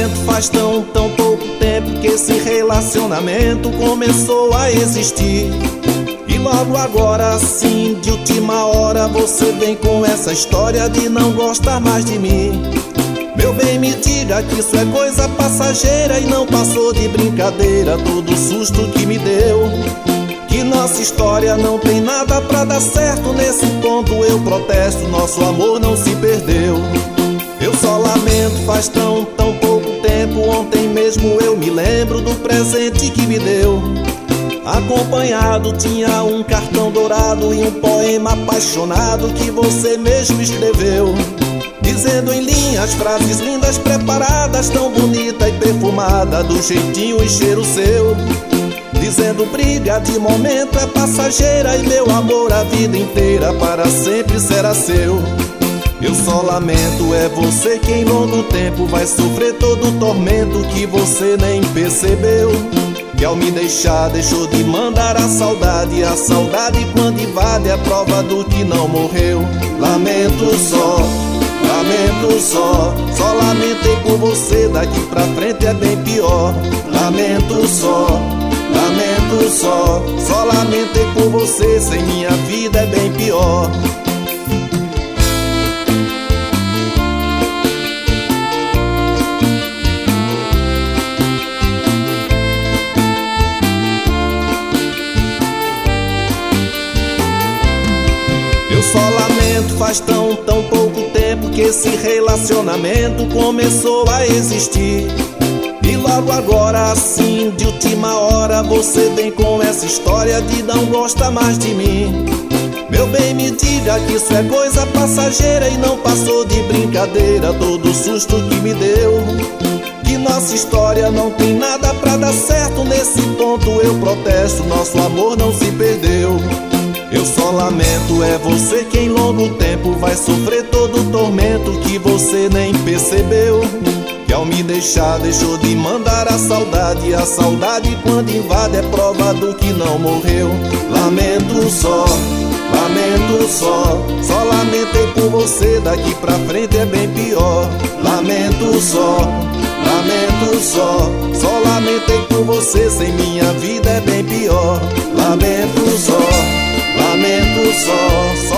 lamento, faz tão pouco tempo que esse relacionamento começou a existir. E logo agora, assim, de última hora, você vem com essa história de não gostar mais de mim. Meu bem, me diga que isso é coisa passageira e não passou de brincadeira todo o susto que me deu. Que nossa história não tem nada pra dar certo, nesse ponto eu protesto, nosso amor não se perdeu. Eu só lamento, faz tão pouco tempo, ontem mesmo eu me lembro do presente que me deu. Acompanhado tinha um cartão dourado e um poema apaixonado que você mesmo escreveu, dizendo em linhas frases lindas preparadas, tão bonita e perfumada, do jeitinho e cheiro seu, dizendo briga de momento é passageira e meu amor a vida inteira para sempre será seu. Eu só lamento, é você que em longo tempo vai sofrer todo o tormento que você nem percebeu. Que ao me deixar, deixou de mandar a saudade. A saudade quando invade é prova do que não morreu. Lamento só, só lamentei por você, daqui pra frente é bem pior. Lamento só, só lamentei por você, sem minha vida é bem pior. Eu só lamento, faz tão pouco tempo que esse relacionamento começou a existir. E logo agora, assim, de última hora, você vem com essa história de não gosta mais de mim. Meu bem, me diga que isso é coisa passageira e não passou de brincadeira todo o susto que me deu. Que nossa história não tem nada pra dar certo, nesse ponto eu protesto, nosso amor não se perdeu. Eu só lamento, é você que em longo tempo vai sofrer todo o tormento que você nem percebeu. Que ao me deixar, deixou de mandar a saudade. A saudade quando invade é prova do que não morreu. Lamento só, só lamentei por você, daqui pra frente é bem pior. Lamento só, só lamentei por você, sem minha vida é bem pior. Lamento só,